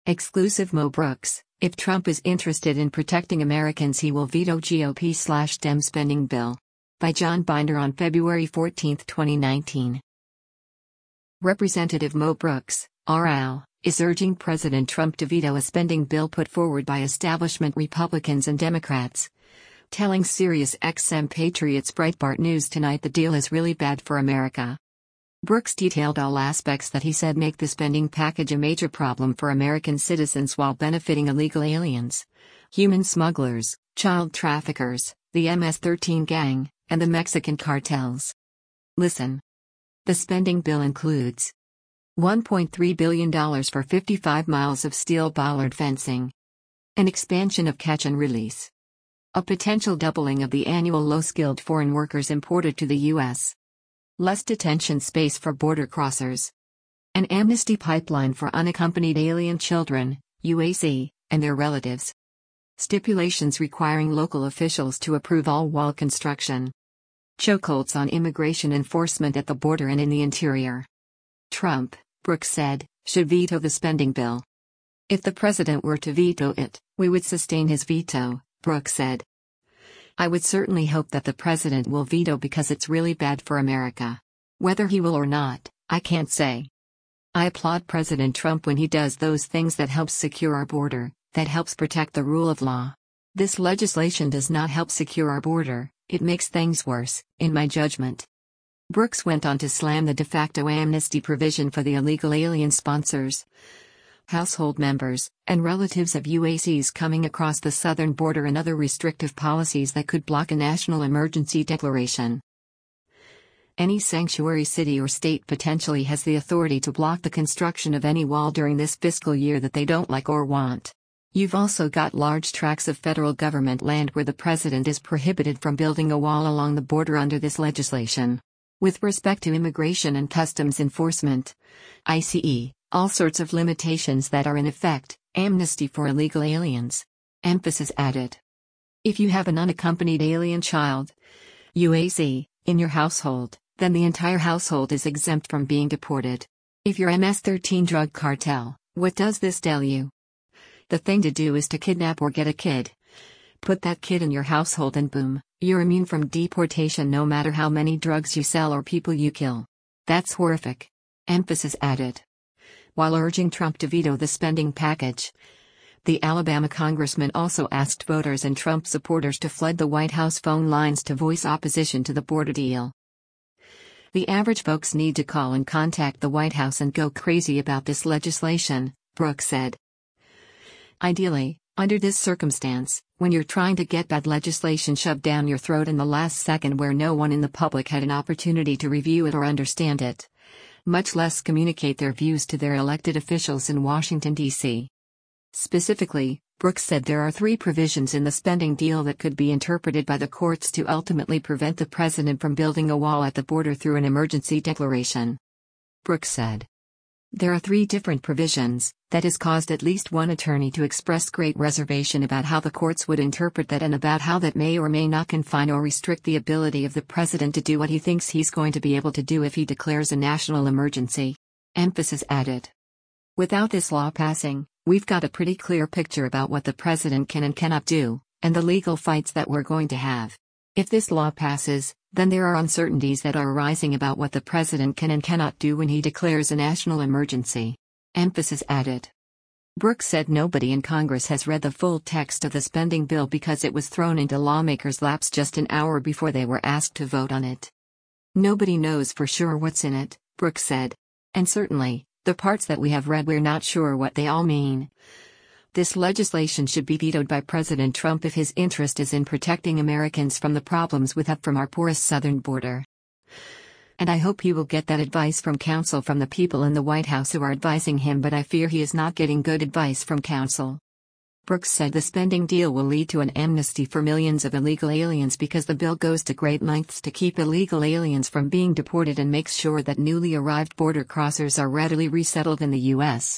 Exclusive Mo Brooks: if Trump is interested in protecting Americans, he will veto GOP/Dem spending bill. By John Binder on February 14, 2019. Representative Mo Brooks, RL, is urging President Trump to veto a spending bill put forward by establishment Republicans and Democrats. Telling SiriusXM Patriots Breitbart News tonight the deal is really bad for America. Brooks detailed all aspects that he said make the spending package a major problem for American citizens while benefiting illegal aliens, human smugglers, child traffickers, the MS-13 gang, and the Mexican cartels. Listen. The spending bill includes $1.3 billion for 55 miles of steel bollard fencing, an expansion of catch and release, a potential doubling of the annual low-skilled foreign workers imported to the U.S., less detention space for border crossers, an amnesty pipeline for unaccompanied alien children, UAC, and their relatives, stipulations requiring local officials to approve all wall construction, chokeholds on immigration enforcement at the border and in the interior. Trump, Brooks said, should veto the spending bill. If the president were to veto it, we would sustain his veto, Brooks said. I would certainly hope that the president will veto because it's really bad for America. Whether he will or not, I can't say. I applaud President Trump when he does those things that helps secure our border, that helps protect the rule of law. This legislation does not help secure our border, it makes things worse, in my judgment. Brooks went on to slam the de facto amnesty provision for the illegal alien sponsors, household members, and relatives of UACs coming across the southern border and other restrictive policies that could block a national emergency declaration. Any sanctuary city or state potentially has the authority to block the construction of any wall during this fiscal year that they don't like or want. You've also got large tracts of federal government land where the president is prohibited from building a wall along the border under this legislation. With respect to immigration and customs enforcement, ICE, all sorts of limitations that are in effect, amnesty for illegal aliens. Emphasis added. If you have an unaccompanied alien child, UAC, in your household, then the entire household is exempt from being deported. If you're MS-13 drug cartel, what does this tell you? The thing to do is to kidnap or get a kid. Put that kid in your household and boom, you're immune from deportation no matter how many drugs you sell or people you kill. That's horrific. Emphasis added. While urging Trump to veto the spending package, the Alabama congressman also asked voters and Trump supporters to flood the White House phone lines to voice opposition to the border deal. The average folks need to call and contact the White House and go crazy about this legislation, Brooks said. Ideally, under this circumstance, when you're trying to get bad legislation shoved down your throat in the last second where no one in the public had an opportunity to review it or understand it, much less communicate their views to their elected officials in Washington, D.C. Specifically, Brooks said there are 3 provisions in the spending deal that could be interpreted by the courts to ultimately prevent the president from building a wall at the border through an emergency declaration. Brooks said. There are 3 different provisions that has caused at least one attorney to express great reservation about how the courts would interpret that and about how that may or may not confine or restrict the ability of the president to do what he thinks he's going to be able to do if he declares a national emergency. Emphasis added. Without this law passing, we've got a pretty clear picture about what the president can and cannot do, and the legal fights that we're going to have. If this law passes, then there are uncertainties that are arising about what the president can and cannot do when he declares a national emergency. Emphasis added. Brooks said nobody in Congress has read the full text of the spending bill because it was thrown into lawmakers' laps just an hour before they were asked to vote on it. Nobody knows for sure what's in it, Brooks said. And certainly, the parts that we have read, we're not sure what they all mean. This legislation should be vetoed by President Trump if his interest is in protecting Americans from the problems we have from our porous southern border. And I hope he will get that advice from counsel from the people in the White House who are advising him, but I fear he is not getting good advice from counsel. Brooks said the spending deal will lead to an amnesty for millions of illegal aliens because the bill goes to great lengths to keep illegal aliens from being deported and makes sure that newly arrived border crossers are readily resettled in the U.S.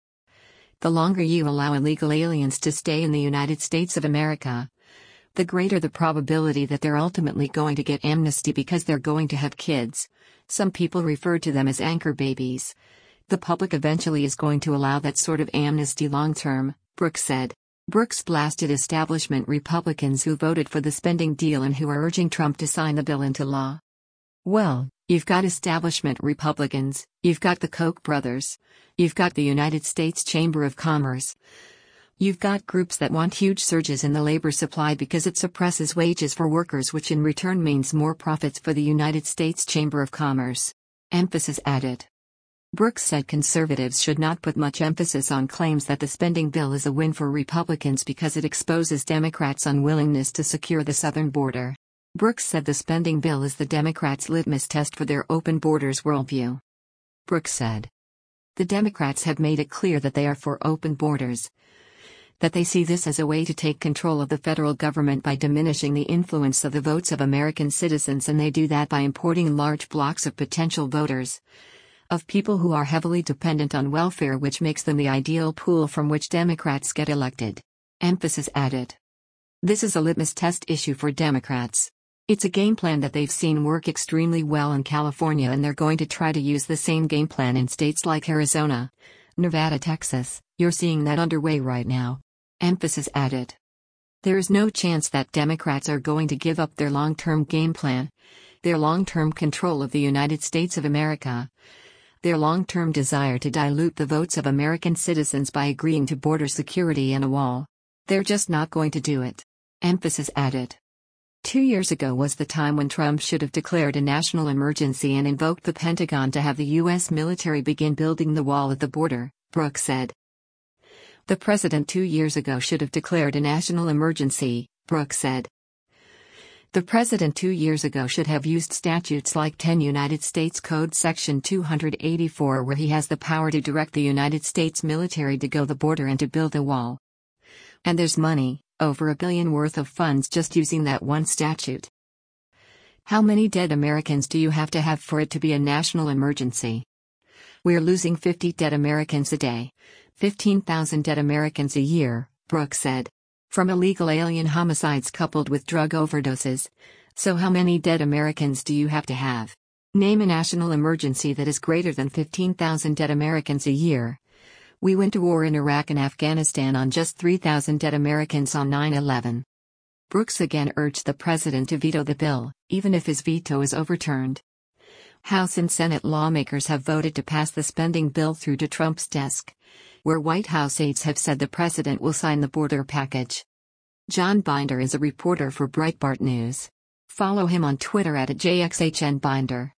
The longer you allow illegal aliens to stay in the United States of America, the greater the probability that they're ultimately going to get amnesty because they're going to have kids. Some people refer to them as anchor babies. The public eventually is going to allow that sort of amnesty long term, Brooks said. Brooks blasted establishment Republicans who voted for the spending deal and who are urging Trump to sign the bill into law. Well, you've got establishment Republicans, you've got the Koch brothers, you've got the United States Chamber of Commerce. You've got groups that want huge surges in the labor supply because it suppresses wages for workers, which in return means more profits for the United States Chamber of Commerce. Emphasis added. Brooks said conservatives should not put much emphasis on claims that the spending bill is a win for Republicans because it exposes Democrats' unwillingness to secure the southern border. Brooks said the spending bill is the Democrats' litmus test for their open borders worldview. Brooks said, the Democrats have made it clear that they are for open borders, that they see this as a way to take control of the federal government by diminishing the influence of the votes of American citizens, and they do that by importing large blocks of potential voters, of people who are heavily dependent on welfare, which makes them the ideal pool from which Democrats get elected. Emphasis added. This is a litmus test issue for Democrats. It's a game plan that they've seen work extremely well in California, and they're going to try to use the same game plan in states like Arizona, Nevada, Texas. You're seeing that underway right now. Emphasis added. There is no chance that Democrats are going to give up their long-term game plan, their long-term control of the United States of America, their long-term desire to dilute the votes of American citizens by agreeing to border security and a wall. They're just not going to do it. Emphasis added. 2 years ago was the time when Trump should have declared a national emergency and invoked the Pentagon to have the U.S. military begin building the wall at the border, Brooks said. The president 2 years ago should have declared a national emergency, Brooks said. The president 2 years ago should have used statutes like 10 United States Code Section 284, where he has the power to direct the United States military to go the border and to build a wall. And there's money, over $1 billion worth of funds just using that one statute. How many dead Americans do you have to have for it to be a national emergency? We're losing 50 dead Americans a day, 15,000 dead Americans a year, Brooks said, from illegal alien homicides coupled with drug overdoses. So how many dead Americans do you have to have? Name a national emergency that is greater than 15,000 dead Americans a year. We went to war in Iraq and Afghanistan on just 3,000 dead Americans on 9/11. Brooks again urged the president to veto the bill, even if his veto is overturned. House and Senate lawmakers have voted to pass the spending bill through to Trump's desk, where White House aides have said the president will sign the border package. John Binder is a reporter for Breitbart News. Follow him on Twitter @JXHNBinder.